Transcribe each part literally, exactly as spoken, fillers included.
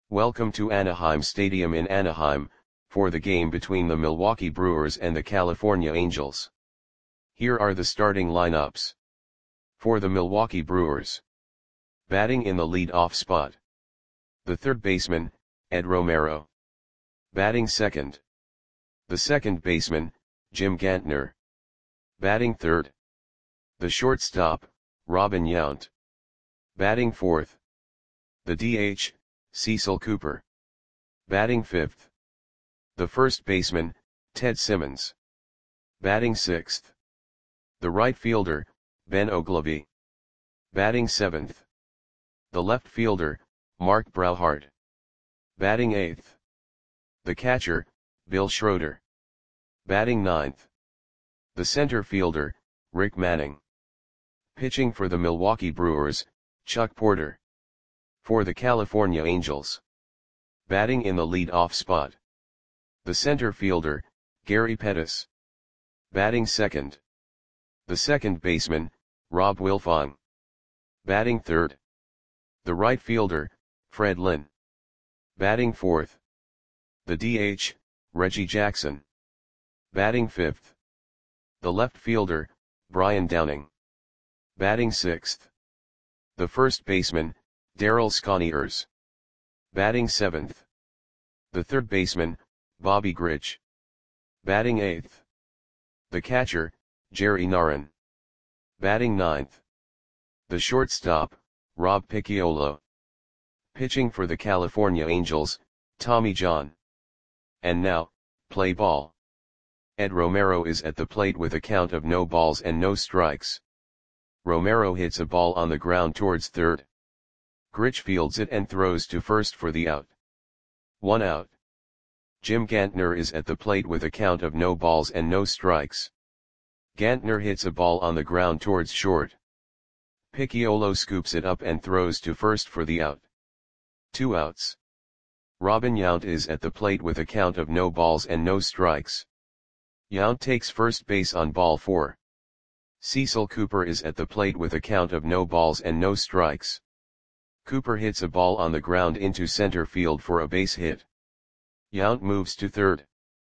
Welcome to Anaheim Stadium in Anaheim, for the game between the Milwaukee Brewers and the California Angels. Here are the starting lineups. For the Milwaukee Brewers. Batting in the lead-off spot. The third baseman, Ed Romero. Batting second. The second baseman, Jim Gantner. Batting third. The shortstop, Robin Yount. Batting fourth. The D H, Cecil Cooper. Batting fifth. The first baseman, Ted Simmons. Batting sixth. The right fielder, Ben Oglivie. Batting seventh. The left fielder, Mark Brauhart. Batting eighth. The catcher, Bill Schroeder. Batting ninth. The center fielder, Rick Manning. Pitching for the Milwaukee Brewers, Chuck Porter. For the California Angels. Batting in the lead-off spot. The center fielder, Gary Pettis. Batting second. The second baseman, Rob Wilfong. Batting third. The right fielder, Fred Lynn. Batting fourth. The D H, Reggie Jackson. Batting fifth. The left fielder, Brian Downing. Batting sixth. The first baseman, Darryl Sconiers. Batting seventh. The third baseman, Bobby Grich. Batting eighth. The catcher, Jerry Narron. Batting ninth. The shortstop, Rob Picciolo. Pitching for the California Angels, Tommy John. And now, play ball. Ed Romero is at the plate with a count of no balls and no strikes. Romero hits a ball on the ground towards third. Grich fields it and throws to first for the out. One out. Jim Gantner is at the plate with a count of no balls and no strikes. Gantner hits a ball on the ground towards short. Picciolo scoops it up and throws to first for the out. Two outs. Robin Yount is at the plate with a count of no balls and no strikes. Yount takes first base on ball four. Cecil Cooper is at the plate with a count of no balls and no strikes. Cooper hits a ball on the ground into center field for a base hit. Yount moves to third.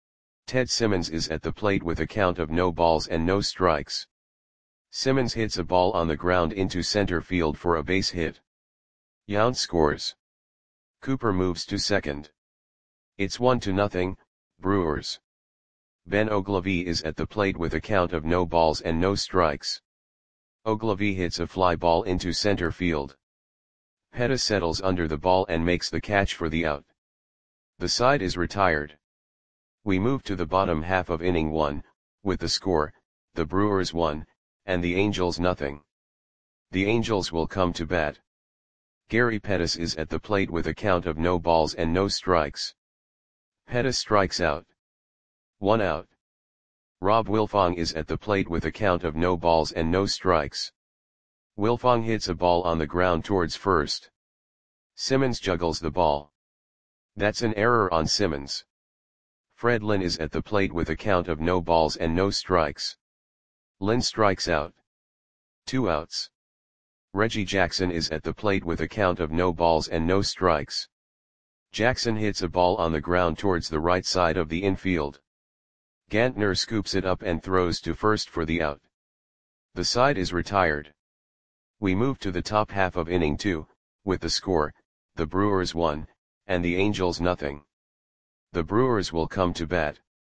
Ted Simmons is at the plate with a count of no balls and no strikes. Simmons hits a ball on the ground into center field for a base hit. Yount scores. Cooper moves to second. It's one to nothing, Brewers. Ben Oglivie is at the plate with a count of no balls and no strikes. Oglivie hits a fly ball into center field. Pettis settles under the ball and makes the catch for the out. The side is retired. We move to the bottom half of inning one, with the score, the Brewers one, and the Angels nothing. The Angels will come to bat. Gary Pettis is at the plate with a count of no balls and no strikes. Pettis strikes out. One out. Rob Wilfong is at the plate with a count of no balls and no strikes. Wilfong hits a ball on the ground towards first. Simmons juggles the ball. That's an error on Simmons. Fred Lynn is at the plate with a count of no balls and no strikes. Lynn strikes out. Two outs. Reggie Jackson is at the plate with a count of no balls and no strikes. Jackson hits a ball on the ground towards the right side of the infield. Gantner scoops it up and throws to first for the out. The side is retired. We move to the top half of inning two, with the score, the Brewers one, and the Angels nothing. The Brewers will come to bat.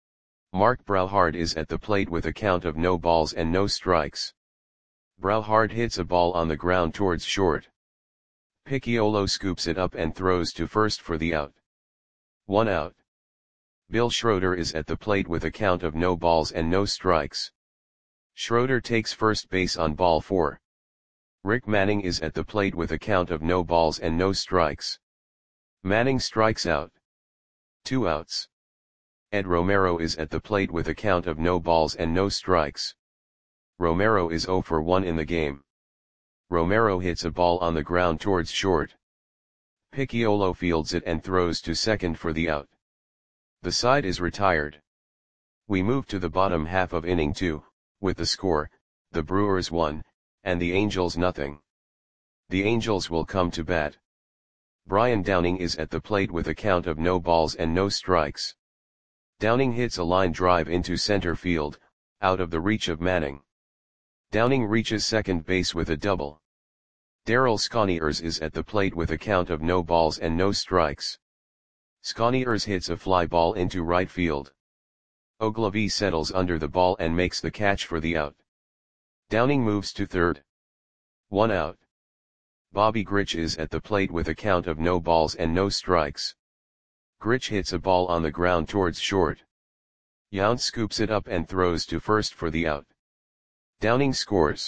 Mark Brauhart is at the plate with a count of no balls and no strikes. Brauhart hits a ball on the ground towards short. Picciolo scoops it up and throws to first for the out. One out. Bill Schroeder is at the plate with a count of no balls and no strikes. Schroeder takes first base on ball four. Rick Manning is at the plate with a count of no balls and no strikes. Manning strikes out. Two outs. Ed Romero is at the plate with a count of no balls and no strikes. Romero is zero for one in the game. Romero hits a ball on the ground towards short. Picciolo fields it and throws to second for the out. The side is retired. We move to the bottom half of inning two, with the score, the Brewers one, and the Angels nothing. The Angels will come to bat. Brian Downing is at the plate with a count of no balls and no strikes. Downing hits a line drive into center field, out of the reach of Manning. Downing reaches second base with a double. Darryl Sconiers is at the plate with a count of no balls and no strikes. Sconiers hits a fly ball into right field. Ogilvie settles under the ball and makes the catch for the out. Downing moves to third. One out. Bobby Grich is at the plate with a count of no balls and no strikes. Grich hits a ball on the ground towards short. Yount scoops it up and throws to first for the out. Downing scores.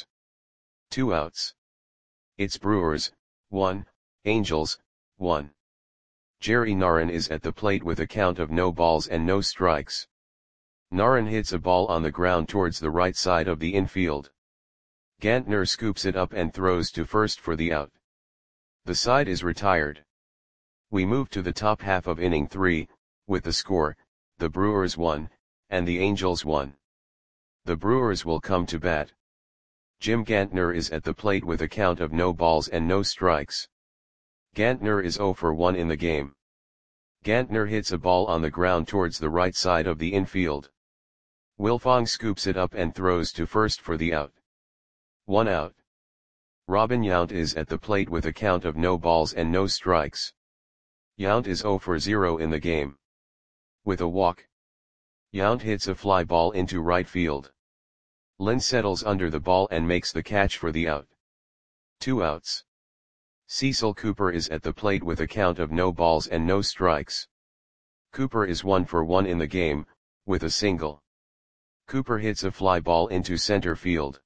Two outs. It's Brewers, one, Angels, one. Jerry Narron is at the plate with a count of no balls and no strikes. Narron hits a ball on the ground towards the right side of the infield. Gantner scoops it up and throws to first for the out. The side is retired. We move to the top half of inning three, with the score, the Brewers won, and the Angels won. The Brewers will come to bat. Jim Gantner is at the plate with a count of no balls and no strikes. Gantner is oh for one in the game. Gantner hits a ball on the ground towards the right side of the infield. Wilfong scoops it up and throws to first for the out. One out. Robin Yount is at the plate with a count of no balls and no strikes. Yount is oh for zero in the game. With a walk. Yount hits a fly ball into right field. Lynn settles under the ball and makes the catch for the out. Two outs. Cecil Cooper is at the plate with a count of no balls and no strikes. Cooper is one for one in the game, with a single. Cooper hits a fly ball into center field.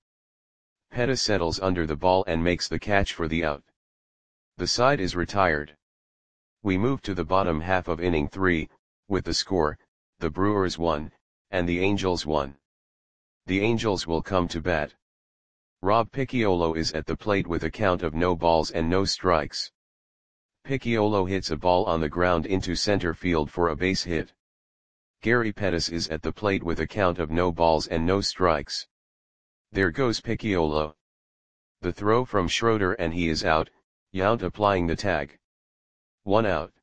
Pettis settles under the ball and makes the catch for the out. The side is retired. We move to the bottom half of inning three, with the score, the Brewers won, and the Angels won. The Angels will come to bat. Rob Picciolo is at the plate with a count of no balls and no strikes. Picciolo hits a ball on the ground into center field for a base hit. Gary Pettis is at the plate with a count of no balls and no strikes. There goes Picciolo. The throw from Schroeder and he is out, Yount applying the tag. One out.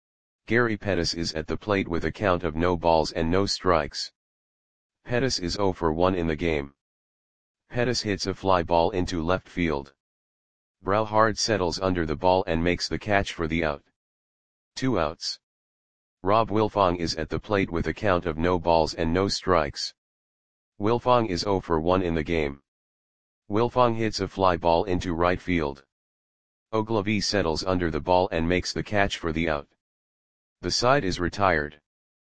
Gary Pettis is at the plate with a count of no balls and no strikes. Pettis is oh for one in the game. Pettis hits a fly ball into left field. Brauhard settles under the ball and makes the catch for the out. Two outs. Rob Wilfong is at the plate with a count of no balls and no strikes. Wilfong is oh for one in the game. Wilfong hits a fly ball into right field. Ogilvie settles under the ball and makes the catch for the out. The side is retired.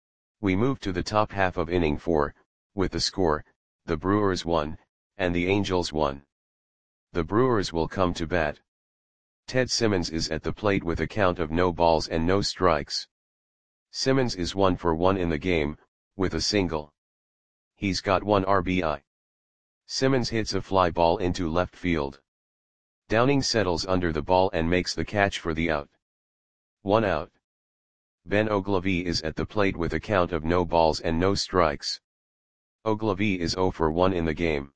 We move to the top half of inning four, with the score, the Brewers won, and the Angels won. The Brewers will come to bat. Ted Simmons is at the plate with a count of no balls and no strikes. Simmons is one for one in the game, with a single. He's got one R B I. Simmons hits a fly ball into left field. Downing settles under the ball and makes the catch for the out. One out. Ben Ogilvie is at the plate with a count of no balls and no strikes. Ogilvie is oh for one in the game.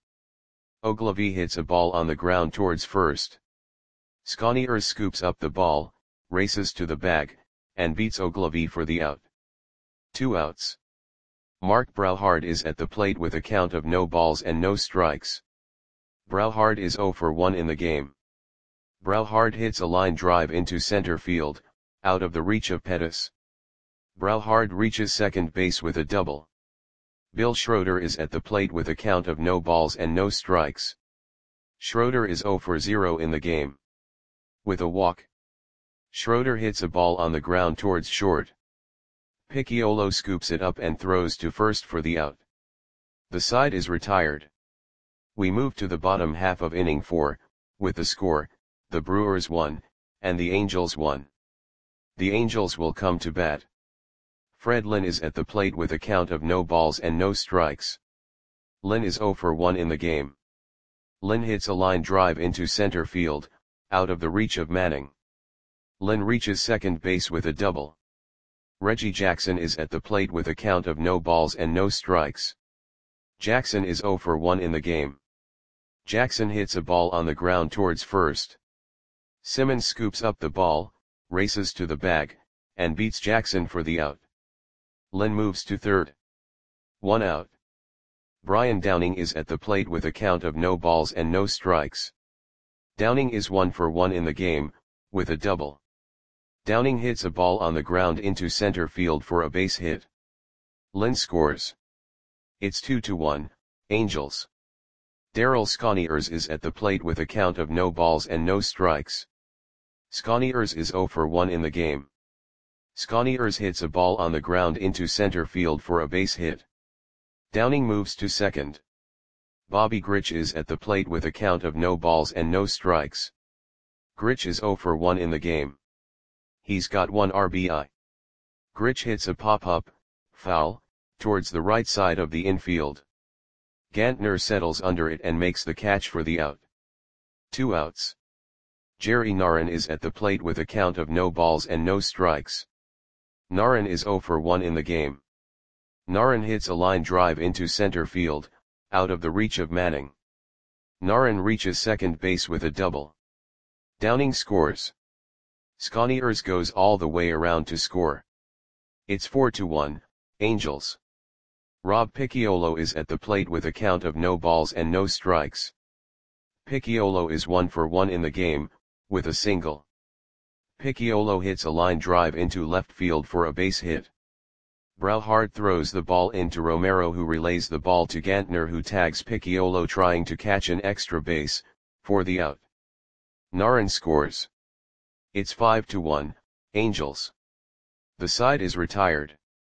Ogilvie hits a ball on the ground towards first. Sconiers scoops up the ball, races to the bag, and beats Ogilvie for the out. Two outs. Mark Brauhard is at the plate with a count of no balls and no strikes. Brauhard is oh for one in the game. Brauhard hits a line drive into center field, out of the reach of Pettis. Brauhard reaches second base with a double. Bill Schroeder is at the plate with a count of no balls and no strikes. Schroeder is oh for zero in the game. With a walk. Schroeder hits a ball on the ground towards short. Picciolo scoops it up and throws to first for the out. The side is retired. We move to the bottom half of inning four, with the score, the Brewers won, and the Angels won. The Angels will come to bat. Fred Lynn is at the plate with a count of no balls and no strikes. Lynn is oh for one in the game. Lynn hits a line drive into center field, out of the reach of Manning. Lynn reaches second base with a double. Reggie Jackson is at the plate with a count of no balls and no strikes. Jackson is oh for one in the game. Jackson hits a ball on the ground towards first. Simmons scoops up the ball, races to the bag, and beats Jackson for the out. Lynn moves to third. One out. Brian Downing is at the plate with a count of no balls and no strikes. Downing is one for one in the game, with a double. Downing hits a ball on the ground into center field for a base hit. Lynn scores. It's two to one, Angels. Darryl Sconiers is at the plate with a count of no balls and no strikes. Sconiers is zero for one in the game. Sconiers hits a ball on the ground into center field for a base hit. Downing moves to second. Bobby Grich is at the plate with a count of no balls and no strikes. Grich is zero for one in the game. He's got one R B I. Grich hits a pop-up, foul, towards the right side of the infield. Gantner settles under it and makes the catch for the out. Two outs. Jerry Narron is at the plate with a count of no balls and no strikes. Narron is zero for one in the game. Narron hits a line drive into center field, out of the reach of Manning. Narron reaches second base with a double. Downing scores. Sconiers goes all the way around to score. It's four to one, Angels. Rob Picciolo is at the plate with a count of no balls and no strikes. Picciolo is one for one in the game, with a single. Picciolo hits a line drive into left field for a base hit. Brauhart throws the ball into Romero, who relays the ball to Gantner, who tags Picciolo trying to catch an extra base, for the out. Narron scores. It's five to one, Angels. The side is retired.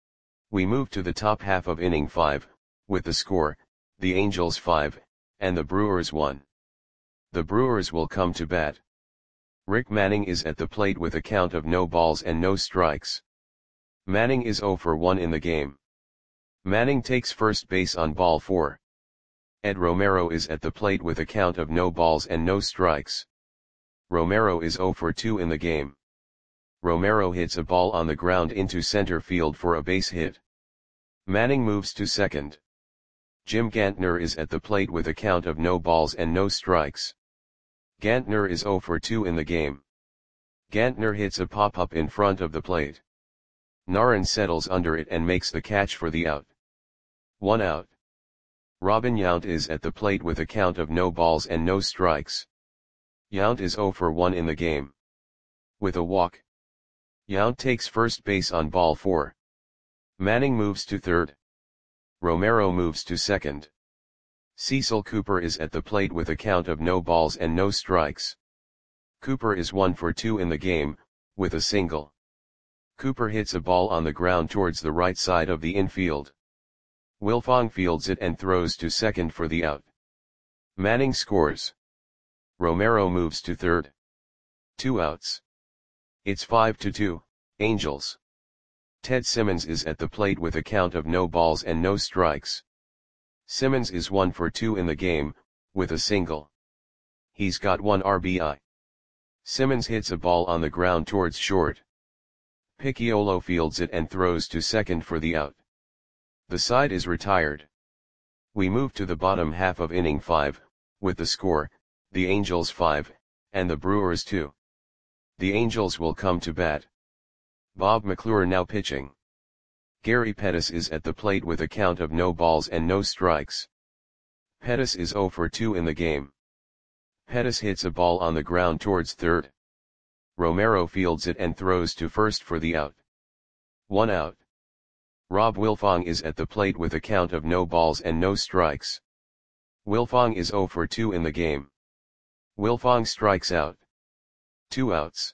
We move to the top half of inning five, with the score, the Angels five, and the Brewers one. The Brewers will come to bat. Rick Manning is at the plate with a count of no balls and no strikes. Manning is zero for one in the game. Manning takes first base on ball four. Ed Romero is at the plate with a count of no balls and no strikes. Romero is zero for two in the game. Romero hits a ball on the ground into center field for a base hit. Manning moves to second. Jim Gantner is at the plate with a count of no balls and no strikes. Gantner is zero for two in the game. Gantner hits a pop-up in front of the plate. Narron settles under it and makes the catch for the out. One out. Robin Yount is at the plate with a count of no balls and no strikes. Yount is zero for one in the game. With a walk. Yount takes first base on ball four. Manning moves to third. Romero moves to second. Cecil Cooper is at the plate with a count of no balls and no strikes. Cooper is one for two in the game, with a single. Cooper hits a ball on the ground towards the right side of the infield. Wilfong fields it and throws to second for the out. Manning scores. Romero moves to third. Two outs. It's five to two, Angels. Ted Simmons is at the plate with a count of no balls and no strikes. Simmons is one for two in the game, with a single. He's got one R B I. Simmons hits a ball on the ground towards short. Picciolo fields it and throws to second for the out. The side is retired. We move to the bottom half of inning five, with the score, the Angels five, and the Brewers two. The Angels will come to bat. Bob McClure now pitching. Gary Pettis is at the plate with a count of no balls and no strikes. Pettis is zero for two in the game. Pettis hits a ball on the ground towards third. Romero fields it and throws to first for the out. One out. Rob Wilfong is at the plate with a count of no balls and no strikes. Wilfong is zero for two in the game. Wilfong strikes out. Two outs.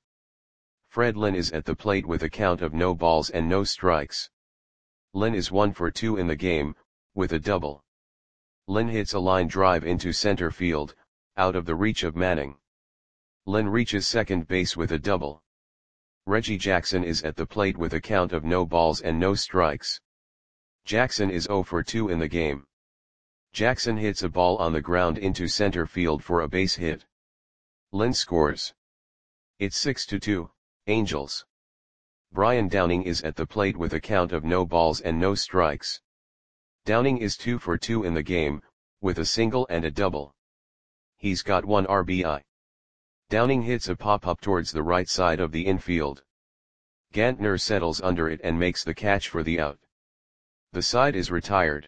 Fred Lynn is at the plate with a count of no balls and no strikes. Lynn is one for two in the game, with a double. Lynn hits a line drive into center field, out of the reach of Manning. Lynn reaches second base with a double. Reggie Jackson is at the plate with a count of no balls and no strikes. Jackson is zero for two in the game. Jackson hits a ball on the ground into center field for a base hit. Lynn scores. It's six to two, Angels. Brian Downing is at the plate with a count of no balls and no strikes. Downing is two for two in the game, with a single and a double. He's got one R B I. Downing hits a pop-up towards the right side of the infield. Gantner settles under it and makes the catch for the out. The side is retired.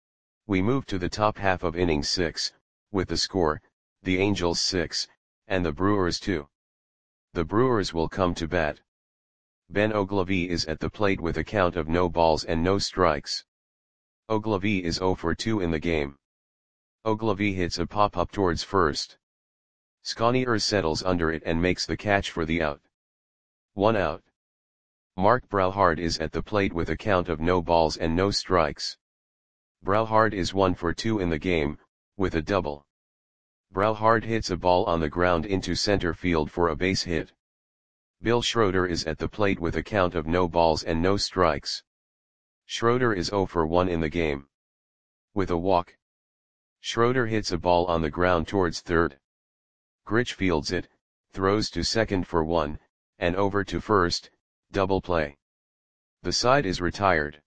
We move to the top half of inning six, with the score, the Angels six, and the Brewers two. The Brewers will come to bat. Ben Ogilvy is at the plate with a count of no balls and no strikes. Ogilvy is oh for two in the game. Ogilvy hits a pop-up towards first. Sconiers settles under it and makes the catch for the out. One out. Mark Brauhard is at the plate with a count of no balls and no strikes. Brauhard is one for two in the game, with a double. Brauhard hits a ball on the ground into center field for a base hit. Bill Schroeder is at the plate with a count of no balls and no strikes. Schroeder is oh for one in the game. With a walk. Schroeder hits a ball on the ground towards third. Grich fields it, throws to second for one, and over to first, double play. The side is retired.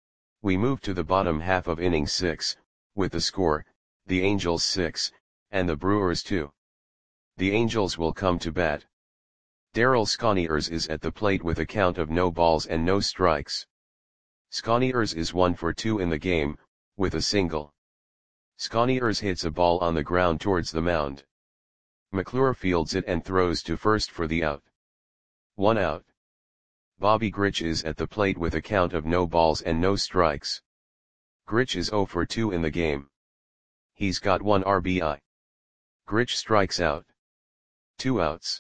We move to the bottom half of inning six, with the score, the Angels six, and the Brewers two. The Angels will come to bat. Darryl Sconiers is at the plate with a count of no balls and no strikes. Sconiers is one for two in the game, with a single. Sconiers hits a ball on the ground towards the mound. McClure fields it and throws to first for the out. One out. Bobby Grich is at the plate with a count of no balls and no strikes. Grich is oh for two in the game. He's got one R B I. Grich strikes out. Two outs.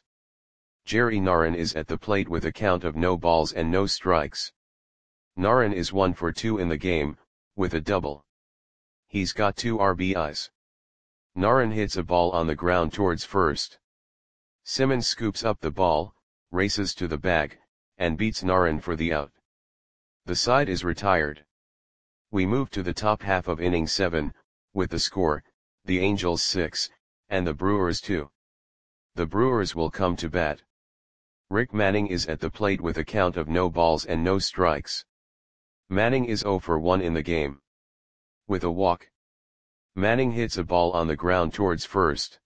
Jerry Narron is at the plate with a count of no balls and no strikes. Narron is one for two in the game, with a double. He's got two R B Is. Narron hits a ball on the ground towards first. Simmons scoops up the ball, races to the bag, and beats Narron for the out. The side is retired. We move to the top half of inning seven, with the score, the Angels six, and the Brewers two. The Brewers will come to bat. Rick Manning is at the plate with a count of no balls and no strikes. Manning is oh for one in the game. With a walk. Manning hits a ball on the ground towards first.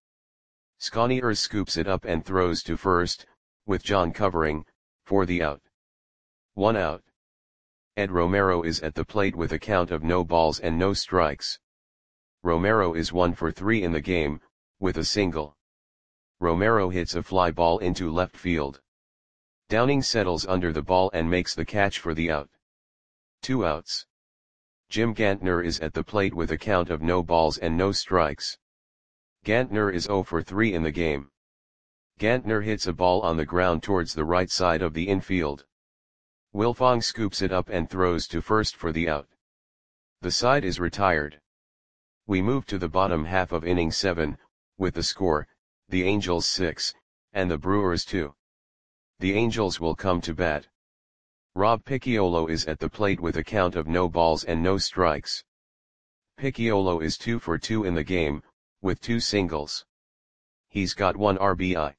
Sconiers scoops it up and throws to first, with John covering, for the out. One out. Ed Romero is at the plate with a count of no balls and no strikes. Romero is one for three in the game, with a single. Romero hits a fly ball into left field. Downing settles under the ball and makes the catch for the out. Two outs. Jim Gantner is at the plate with a count of no balls and no strikes. Gantner is oh for three in the game. Gantner hits a ball on the ground towards the right side of the infield. Wilfong scoops it up and throws to first for the out. The side is retired. We move to the bottom half of inning seven, with the score, the Angels six, and the Brewers two. The Angels will come to bat. Rob Picciolo is at the plate with a count of no balls and no strikes. Picciolo is two for two in the game, with two singles. He's got one R B I.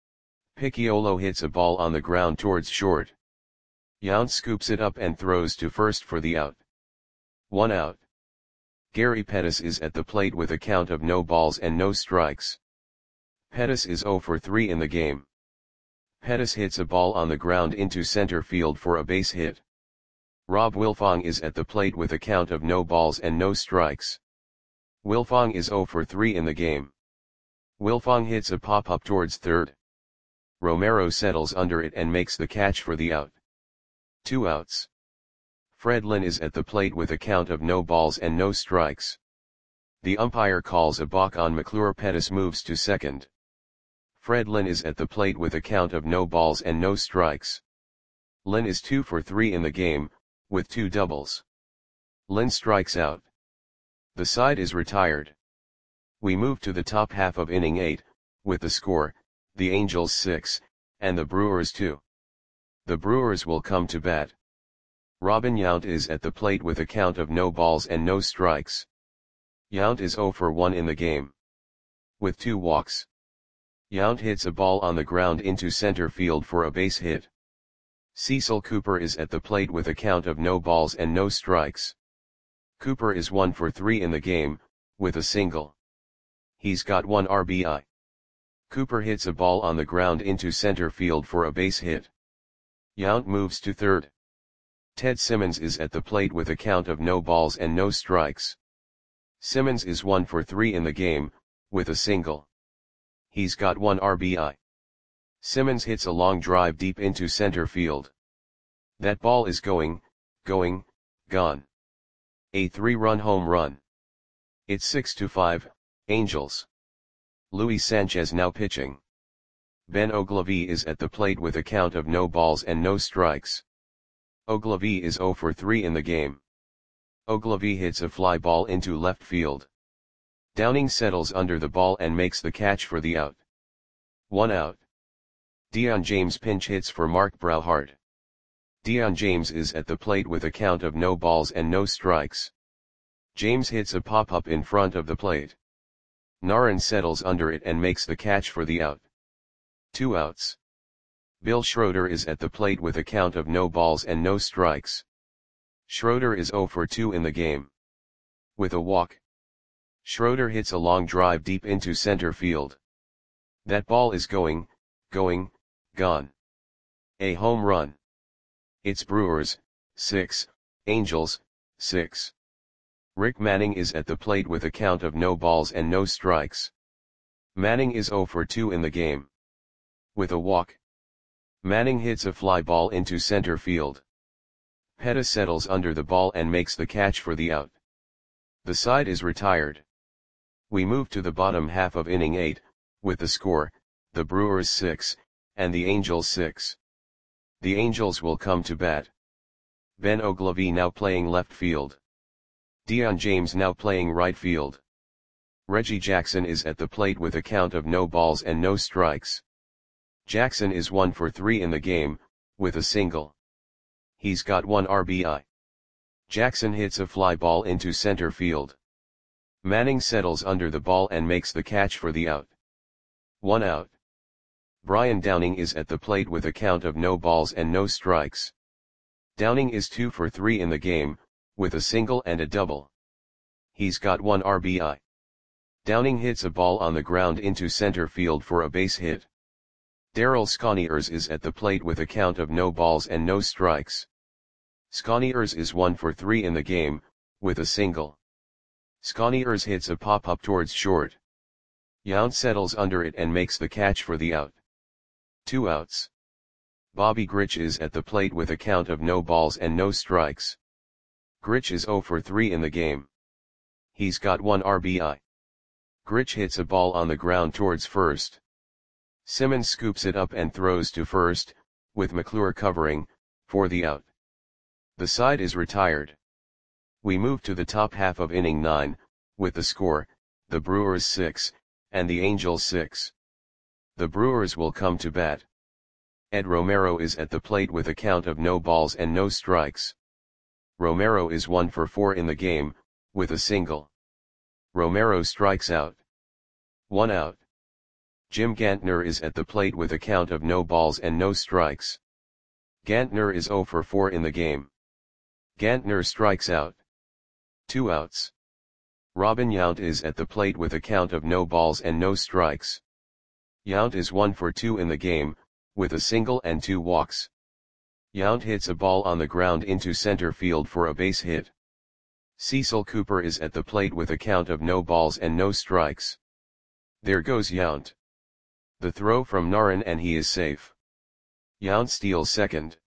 Picciolo hits a ball on the ground towards short. Yount scoops it up and throws to first for the out. One out. Gary Pettis is at the plate with a count of no balls and no strikes. Pettis is oh for three in the game. Pettis hits a ball on the ground into center field for a base hit. Rob Wilfong is at the plate with a count of no balls and no strikes. Wilfong is oh for three in the game. Wilfong hits a pop-up towards third. Romero settles under it and makes the catch for the out. Two outs. Fred Lynn is at the plate with a count of no balls and no strikes. The umpire calls a balk on McClure. Pettis moves to second. Fred Lynn is at the plate with a count of no balls and no strikes. Lynn is two for three in the game, with two doubles. Lynn strikes out. The side is retired. We move to the top half of inning eight, with the score, the Angels six, and the Brewers two. The Brewers will come to bat. Robin Yount is at the plate with a count of no balls and no strikes. Yount is oh for one in the game. With two walks. Yount hits a ball on the ground into center field for a base hit. Cecil Cooper is at the plate with a count of no balls and no strikes. Cooper is one for three in the game, with a single. He's got one R B I. Cooper hits a ball on the ground into center field for a base hit. Yount moves to third. Ted Simmons is at the plate with a count of no balls and no strikes. Simmons is one for three in the game, with a single. He's got one R B I. Simmons hits a long drive deep into center field. That ball is going, going, gone. A three-run home run. It's six to five, Angels. Luis Sanchez now pitching. Ben Oglivie is at the plate with a count of no balls and no strikes. Oglivie is zero for three in the game. Oglivie hits a fly ball into left field. Downing settles under the ball and makes the catch for the out. One out. Dion James pinch hits for Mark Brauhart. Dion James is at the plate with a count of no balls and no strikes. James hits a pop-up in front of the plate. Narron settles under it and makes the catch for the out. Two outs. Bill Schroeder is at the plate with a count of no balls and no strikes. Schroeder is zero for two in the game. With a walk. Schroeder hits a long drive deep into center field. That ball is going, going, gone. A home run. It's Brewers, six, Angels, six. Rick Manning is at the plate with a count of no balls and no strikes. Manning is zero for two in the game. With a walk. Manning hits a fly ball into center field. Pettis settles under the ball and makes the catch for the out. The side is retired. We move to the bottom half of inning eight, with the score, the Brewers six, and the Angels six. The Angels will come to bat. Ben Oglivie now playing left field. Dion James now playing right field. Reggie Jackson is at the plate with a count of no balls and no strikes. Jackson is one for three in the game, with a single. He's got one R B I. Jackson hits a fly ball into center field. Manning settles under the ball and makes the catch for the out. One out. Brian Downing is at the plate with a count of no balls and no strikes. Downing is two for three in the game, with a single and a double. He's got one R B I. Downing hits a ball on the ground into center field for a base hit. Darryl Sconiers is at the plate with a count of no balls and no strikes. Sconiers is one for three in the game, with a single. Sconiers hits a pop-up towards short. Yount settles under it and makes the catch for the out. Two outs. Bobby Grich is at the plate with a count of no balls and no strikes. Grich is zero for three in the game. He's got one R B I. Grich hits a ball on the ground towards first. Simmons scoops it up and throws to first, with McClure covering, for the out. The side is retired. We move to the top half of inning nine, with the score, the Brewers six, and the Angels six. The Brewers will come to bat. Ed Romero is at the plate with a count of no balls and no strikes. Romero is one for four in the game, with a single. Romero strikes out. One out. Jim Gantner is at the plate with a count of no balls and no strikes. Gantner is zero for four in the game. Gantner strikes out. Two outs. Robin Yount is at the plate with a count of no balls and no strikes. Yount is one for two in the game, with a single and two walks. Yount hits a ball on the ground into center field for a base hit. Cecil Cooper is at the plate with a count of no balls and no strikes. There goes Yount. The throw from Narron and he is safe. Yount steals second.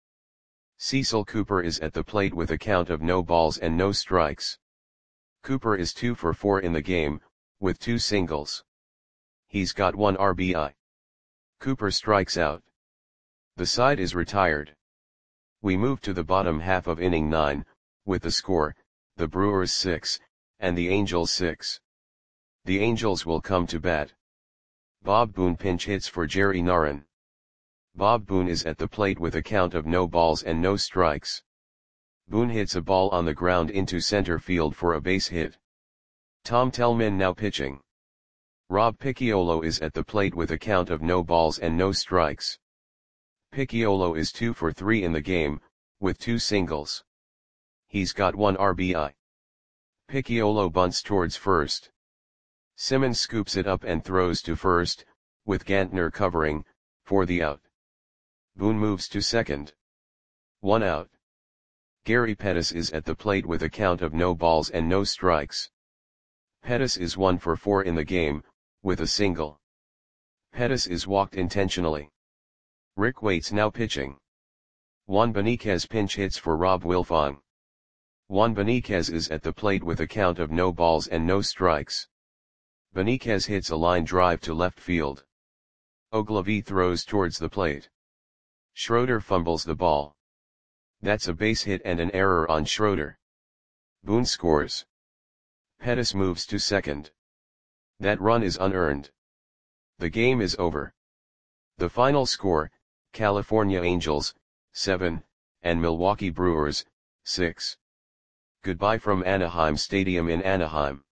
Cecil Cooper is at the plate with a count of no balls and no strikes. Cooper is two for four in the game, with two singles. He's got one R B I. Cooper strikes out. The side is retired. We move to the bottom half of inning nine, with the score, the Brewers six, and the Angels six. The Angels will come to bat. Bob Boone pinch hits for Jerry Narron. Bob Boone is at the plate with a count of no balls and no strikes. Boone hits a ball on the ground into center field for a base hit. Tom Tellman now pitching. Rob Picciolo is at the plate with a count of no balls and no strikes. Picciolo is two for three in the game, with two singles. He's got one R B I. Picciolo bunts towards first. Simmons scoops it up and throws to first, with Gantner covering, for the out. Boone moves to second. One out. Gary Pettis is at the plate with a count of no balls and no strikes. Pettis is one for four in the game, with a single. Pettis is walked intentionally. Rick Waite's now pitching. Juan Beniquez pinch hits for Rob Wilfong. Juan Beniquez is at the plate with a count of no balls and no strikes. Beniquez hits a line drive to left field. Ogilvie throws towards the plate. Schroeder fumbles the ball. That's a base hit and an error on Schroeder. Boone scores. Pettis moves to second. That run is unearned. The game is over. The final score, California Angels, seven, and Milwaukee Brewers, six. Goodbye from Anaheim Stadium in Anaheim.